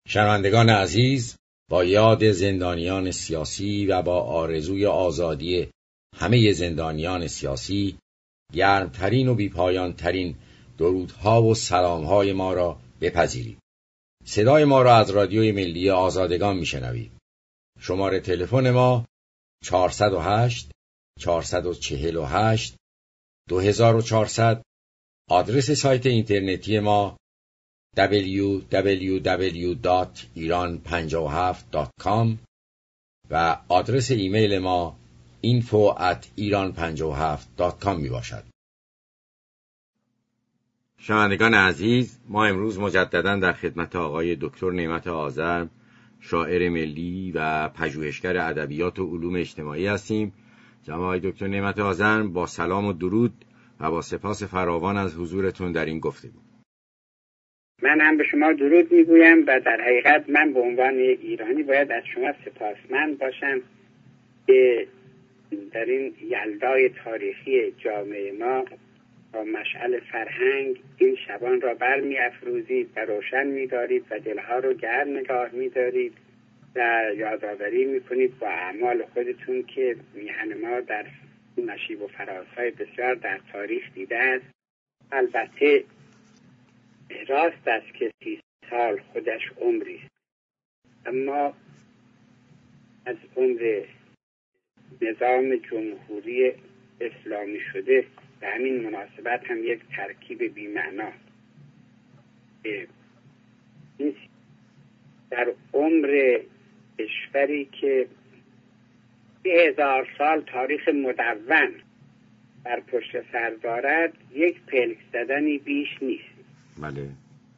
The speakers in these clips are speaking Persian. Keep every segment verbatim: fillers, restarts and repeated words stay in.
شنوندگان عزیز، با یاد زندانیان سیاسی و با آرزوی آزادی همه زندانیان سیاسی، گرمترین و بیپایانترین درودها و سلامهای ما را بپذیرید. صدای ما را از رادیوی ملی آزادگان میشنوید. شماره تلفن ما چهارصد و هشت چهارصد و چهل و هشت دو هزار و چهارصد. آدرس سایت اینترنتی ما دبلیو دبلیو دبلیو دات ایران پنجاه و هفت دات کام و آدرس ایمیل ما اینفو ات ایران پنجاه و هفت دات کام می باشد. شنوندگان عزیز، ما امروز مجددا در خدمت آقای دکتر نعمت آذرم، شاعر ملی و پژوهشگر ادبیات و علوم اجتماعی هستیم. جناب آقای دکتر نعمت آذرم، با سلام و درود و با سپاس فراوان از حضورتون در این گفتگو. من هم به شما درود میگویم و در حقیقت من به عنوان یک ایرانی باید از شما سپاسمند باشم که در این یلدای تاریخی جامعه ما با مشعل فرهنگ این شبان را برمی افروزید و روشن می‌دارید و دلها رو گرم نگاه می‌دارید و یادآوری می‌کنید با اعمال خودتون که میهن ما در نشیب و فرازهای بسیار در تاریخ دیده است. البته راست است که سی سال خودش عمری است، اما از عمر نظام جمهوری اسلامی شده به همین مناسبت هم یک ترکیب بی‌معنا در عمر کشوری که هزار سال تاریخ مدون بر پشت سر دارد یک پلک زدنی بیش نیست. بله.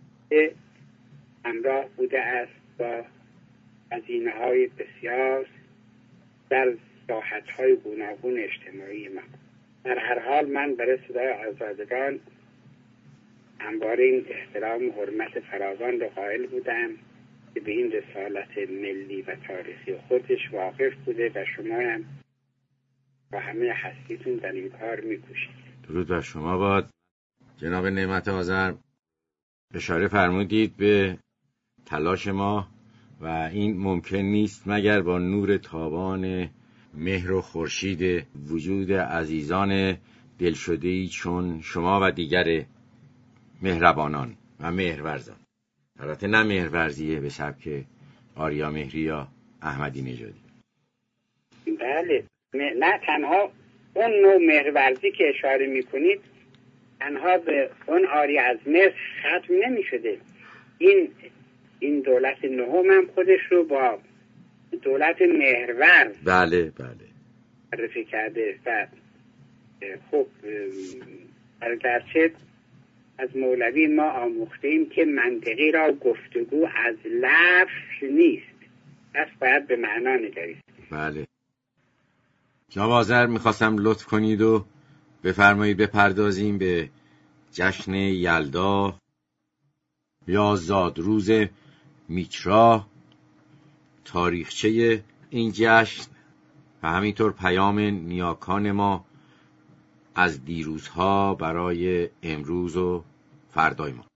همراه بوده است با هزینه‌های بسیار در ساحت‌های گوناگون اجتماعی ما. در هر حال من برای صدای آزادگان همواره این احترام و حرمت فراوان را قائل بودم که به این رسالت ملی و تاریخی خودش واقف بوده و شما هم با همه هستیتون در این کار می‌کوشید. درود بر شما باد. جناب نعمت آذرم، اشاره فرمودید به تلاش ما و این ممکن نیست مگر با نور تابان مهر و خورشید وجود عزیزان دلشده‌ای چون شما و دیگر مهربانان و مهرورزان. البته نه مهرورزیه به سبک آریا مهری یا احمدی نژادی. بله، نه تنها اون نوع مهرورزی که اشاره میکنید تنها به اون آری از مصر ختم نمی شده. این این دولت نهم هم خودش رو با دولت مهرورز بله بله معرفی کرده و خب اگرچه از مولوی ما آموختیم که منطقی را گفتگو از لفظ نیست، پس باید به معنا نگریست. بله. جناب آذر، میخواستم لطف کنید و بفرمایید بپردازیم به جشن یلدا یا زادروز میترا، تاریخچه این جشن و همینطور پیام نیاکان ما از دیروزها برای امروز و فردای ما.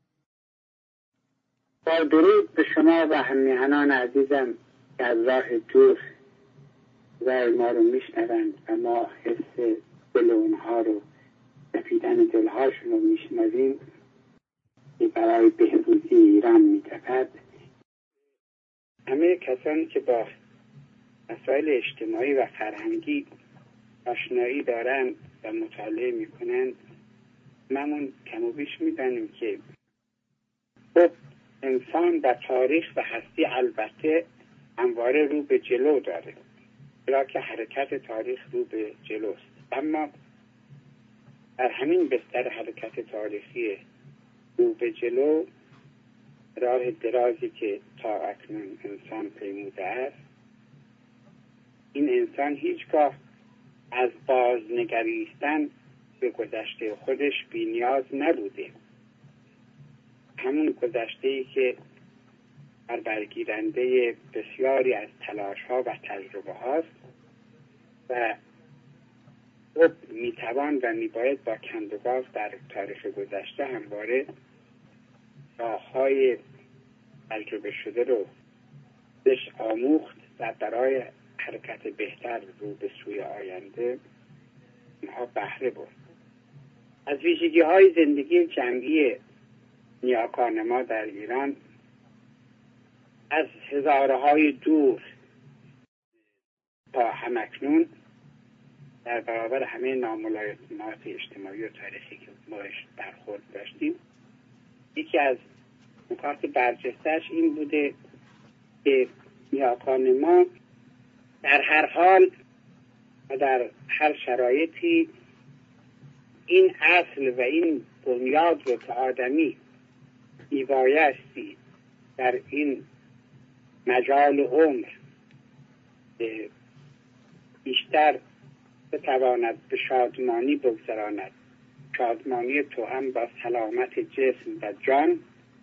با درود به شما و همیهنان عزیزم که از راه دور و ما رو میشنوند و ما حس دل اونها رو، تپیدن دلهاشون رو میشنویم که برای بهبودی ایران میتپد. همه کسانی که با مسائل اجتماعی و فرهنگی آشنایی دارن و مطالعه میکنن همون کم و بیش میدانیم که خب انسان و تاریخ و هستی البته همواره رو به جلو داره، چرا که حرکت تاریخ رو به جلوست، اما در همین بستر حرکت تاریخی رو به جلو راه درازی که تا اکنون انسان پیموده است، این انسان هیچگاه از بازنگریستن به گذشته خودش بی نیاز نبوده. همون گذشته‌ای که بر برگیرنده بسیاری از تلاش‌ها و تجربه هاست و خب میتوان و میباید با کندوگاف در تاریخ گذشته همواره راه‌های تجربه شده رو بهش آموخت و برای حرکت بهتر رو به سوی آینده اینها بهره برد. از ویژگی های زندگی جمعی نیاکان ما در ایران از هزاره های دور تا همکنون در برابر همه ناملایمات اجتماعی و تاریخی که باش برخورد داشتیم، یکی از نکات برجسته‌اش این بوده که نیاکان ما در هر حال و در هر شرایطی این اصل و این بنیاد رو که آدمی میبایستی در این مجال عمر بیشتر بتواند به شادمانی بگذراند، شادمانی توأم با سلامت جسم و جان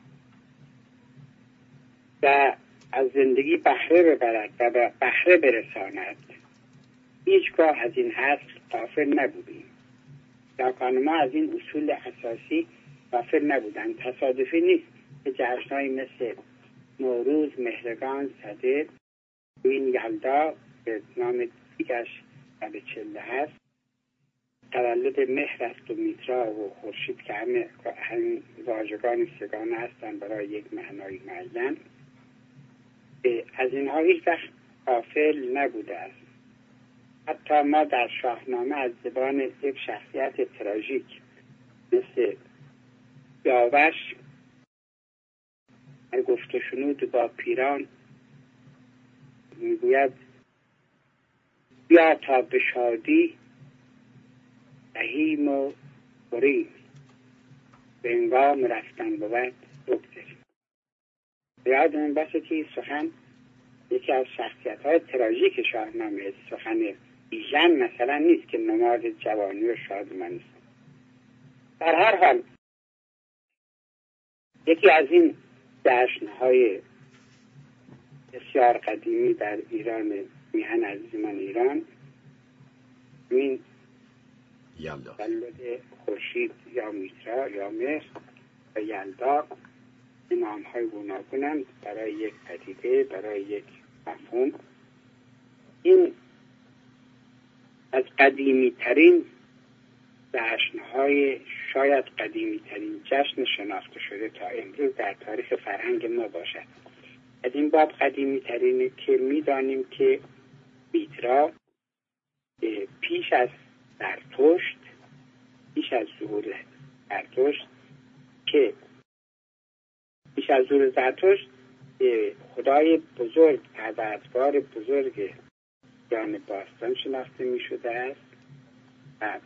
و از زندگی بهره ببرد و به بهره برساند، هیچگاه از این اصل غافل نبودیم. نیاکان ما از این اصول اساسی غافل نبودند. تصادفی نیست که جشن‌هایی مثل نوروز، مهرگان، صدر، این یلدا به نام دیگرش به چله هست، تولد مهر است و میترا و خورشید که همه همین واژگان سگانه هستند برای یک معنای معین، از اینها هیچ وقت غافل نبوده است. حتی ما در شاهنامه از زبان یک شخصیت تراژیک مثل یاوش گفت و شنود با پیران میگوید بیا تا به شادی دهیم و بریم، به انگام رفتن بود بگذاریم. یادمون باشه که سخن یکی از شخصیت های تراژیک شاهنامه، سخن بیژن مثلا نیست که نماد جوانی و شادمانی است. در هر حال یکی از این جشن‌های بسیار قدیمی در ایران، میهن عزیزمان ایران، این تولد خورشید یا میترا یا مهر و یلدا، این نام‌های گوناگونند برای یک پدیده، برای یک مفهوم. این از قدیمی ترین جشن‌های، شاید قدیمی ترین جشن شناخته شده تا امروز در تاریخ فرهنگ ما باشد. از این باب قدیمی ترینه که می‌دانیم که میترا پیش از زرتشت، پیش از ظهور زرتشت که پیش از ظهور زرتشت خدای بزرگ، پروردگار بزرگ ایران باستان شناخته می شده است و,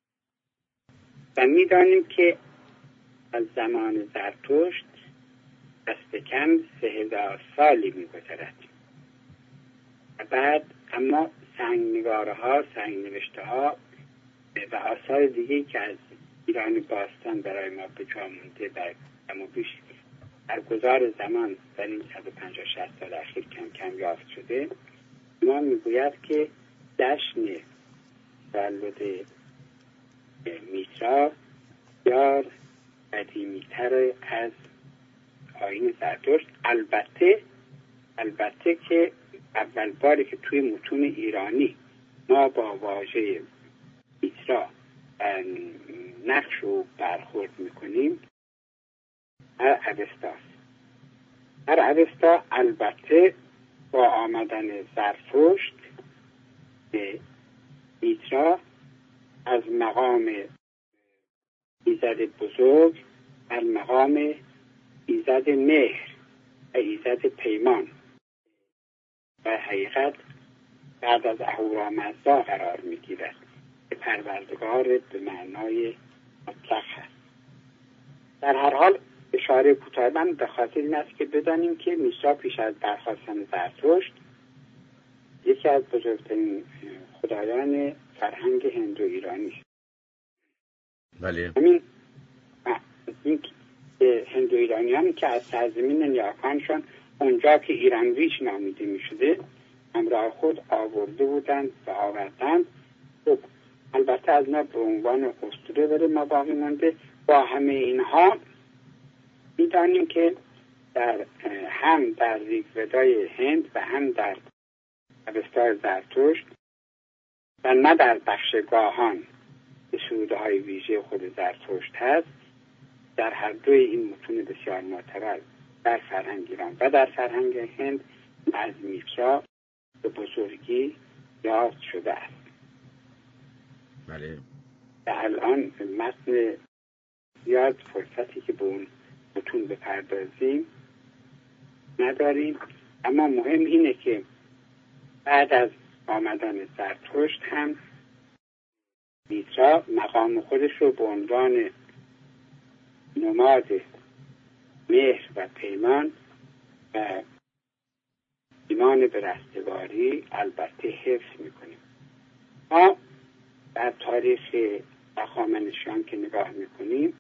و می دانیم که از زمان زرتشت دست کم سه هزار سالی می گذرد و بعد اما سنگنگاره ها، سنگ نوشته ها و آثار دیگه که از ایران باستان برای ما به جا مونده در کم بیش در گذار زمان در این صد و پنجاه شصت سال اخیر کم کم یافت شده، ما میگوید که جشن تولد میترا بسیار قدیمی‌تر از آیین زرتشت. البته البته که اول باری که توی متون ایرانی ما با واژه میترا نقش و برخورد میکنیم در اوستاست. در اوستا البته با آمدن زرتشت به میترا از مقام ایزد بزرگ در مقام ایزد مهر و ایزد پیمان و حقیقت بعد از اهورامزدا قرار میگیرد که پروردگار به معنای مطلق هست. در هر حال اشاره کوتاه من به خاطر این است که بدانیم که میترا پیش از برخاستن زرتشت یکی از بزرگترین خدایان فرهنگ هندو ایرانی است. بله. همین این هندو ایرانیان که از سرزمین نیاکانشان اونجا که ایرانویچ نامیده می شده همراه خود آورده بودند و آوردند. خب البته از ما به عنوان اسطوره برای ما باقی مانده. با همه اینها می دانیم که در هم در ریگ‌ودای هند و هم در اوستا زرتشت و نه در بخش گاهان که سروده های ویژه خود زرتشت هست، در هر دوی این متون بسیار معتبر در فرهنگ ایران و در فرهنگ هند از میترا به بزرگی یاد شده است. بله. و الان متن زیاد فرصتی که به اون متون بپردازیم نداریم، اما مهم اینه که بعد از آمدن زرتشت هم میترا مقام خودش رو به عنوان نماد مهر و پیمان و ایمان به رستگاری البته حفظ میکنیم. ما در تاریخ هخامنشیان که نگاه میکنیم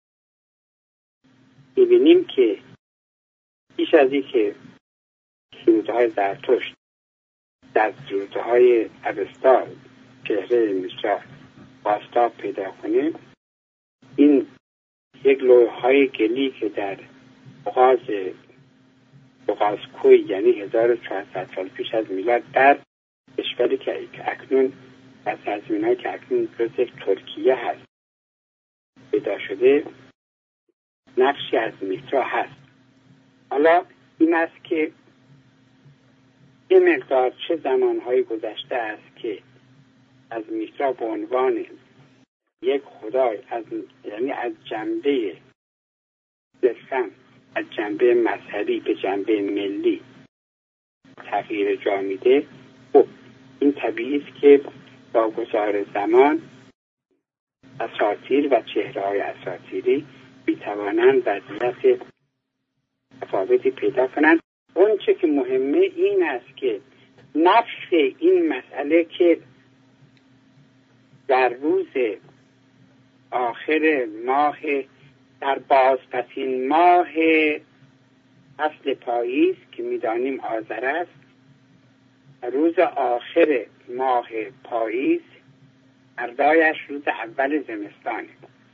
میبینیم که پیش از این که سرودهای زرتشت در سرودهای اوستا چهره میترا بازتاب پیدا کنیم، این یک لوح‌های گلی که در آغاز آغاز کوی یعنی هزار و چهارصد سال پیش از میلاد در کشوری که اکنون در سرزمین‌هایی که اکنون جزء ترکیه هست پیدا شده نقشی از میترا هست. حالا این است که یه مقدار چه زمانهایی گذشته است که از میترا به عنوان یک خدای از یعنی از جنبه صرفاً از جنبه مذهبی به جنبه ملی تغییر جا میده. خب این طبیعی است که با گذار زمان اساطیر و چهره‌های اساطیری میتوانند وضعیت تفاوتی پیدا کنند. اون چه که مهمه این است که نفس این مسئله که در روز آخر ماه در بازپسین ماه فصل پاییز که میدانیم آذر است، روز آخر ماه پاییز فردایش روز اول زمستانه.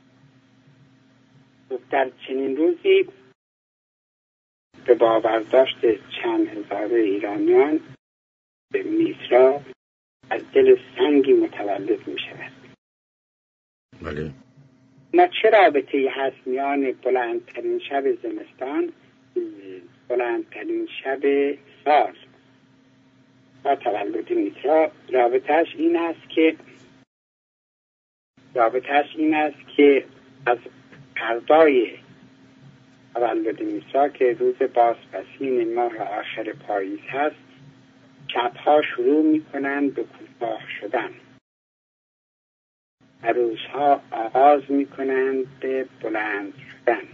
در چنین روزی به باورداشت چند هزاره ایرانیان به میترا از دل سنگی متولد می شود. بله. ما چه رابطه‌ای هست میان بلندترین شب زمستان بلندترین شب سال با تولد میترا؟ رابطه‌اش این است که رابطه‌اش این است که از فردای تولد میترا که روز بازپسین ماه آخر پاییز هست، شبها شروع میکنند به کوتاه شدن و روزها آغاز میکنند به بلند شدن.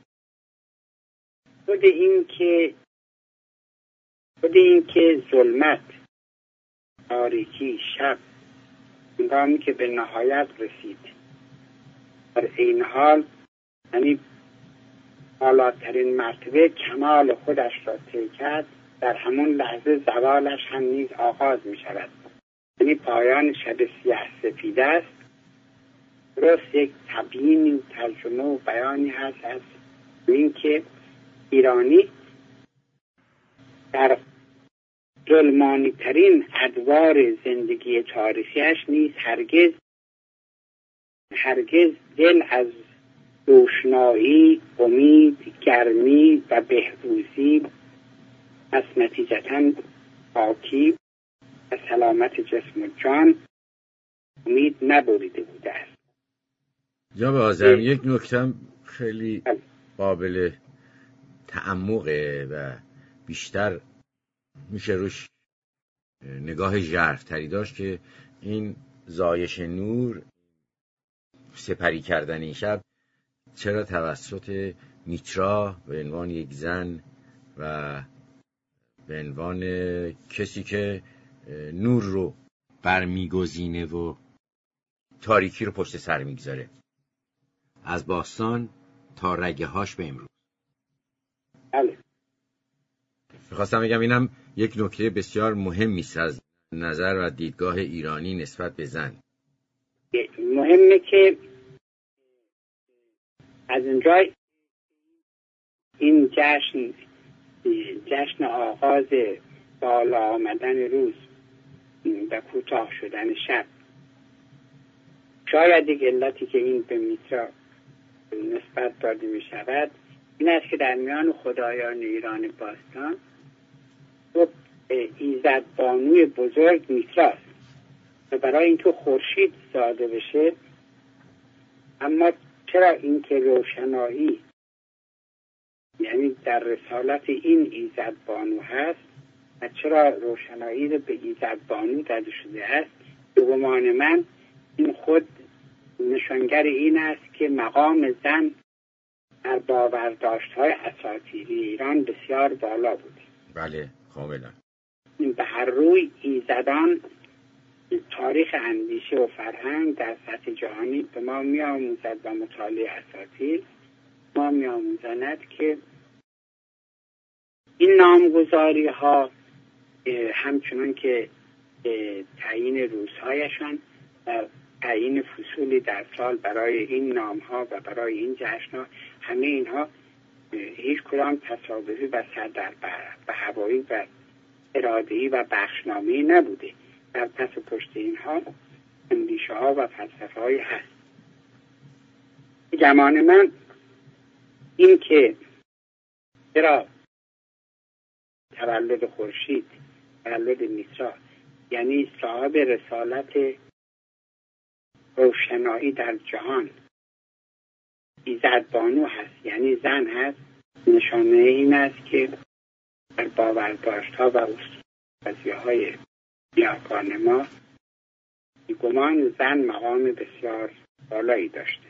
خود این که خود این که ظلمت، تاریکی، شب هنگامی که به نهایت رسید در این حال یعنی بالاترین مرتبه کمال خودش را طی کرد، در همون لحظه زوالش هم نیز آغاز می شود، یعنی پایان شب سیاه سفید است. درست یک تبیین ترجمه و بیانی هست از این که ایرانی در ظلمانی ترین ادوار زندگی تاریخیش نیز هرگز هرگز دل از روشنایی، امید، گرمی و بهروزی از نتیجتاً پاکی و سلامت جسم و جان امید نبریده بوده است. جناب آذر، یک نکته خیلی قابل تعمقه و بیشتر میشه روش نگاه ژرف‌تری داشت که این زایش نور، سپری کردن این شب چرا توسط میترا به عنوان یک زن و به عنوان کسی که نور رو برمیگزینه و تاریکی رو پشت سر میگذاره از باستان تا رگه هاش به امروز. بله. میخواستم بگم اینم یک نکته بسیار مهمی است از نظر و دیدگاه ایرانی نسبت به زن. مهمه که از اینجا این جشن جشن آغاز بالا آمدن روز و کوتاه شدن شب. شاید یک علتی که این به میترا نسبت داده می شود این است که در میان خدایان ایران باستان خب ایزد بانوی بزرگ میتراست و برای اینکه خورشید زاده بشه، اما چرا اینکه روشنایی یعنی در رسالت این ایزد بانو هست و چرا روشنایی رو به ایزد بانو داده شده است، به گمان من این خود نشانگر این است که مقام زن در باورداشت‌های اساطیری ایران بسیار بالا بود. بله کاملا. به هر روی ایزدان تاریخ اندیشه و فرهنگ در سطح جهانی به ما می آموزد و مطالعه اساطیر ما می آموزند که این نامگذاری ها همچنان که تعیین روزهایشان و تعیین فصولی در سال برای این نام ها و برای این جشن ها، همه اینها هیچ کدام تصادفی و سردر به هوایی و اراده‌ای و بخشنامه‌ای نبوده. در پس پشت اینها اندیشه ها و فلسفه های هست. گمان من این که چرا تولد خورشید، تولد میترا، یعنی صاحب رسالت روشنایی در جهان ایزد بانو هست، یعنی زن هست، نشانه این است که در باورداشت‌ها و اصول‌های بیاکان ما گمان زن مقام بسیار بالایی داشته.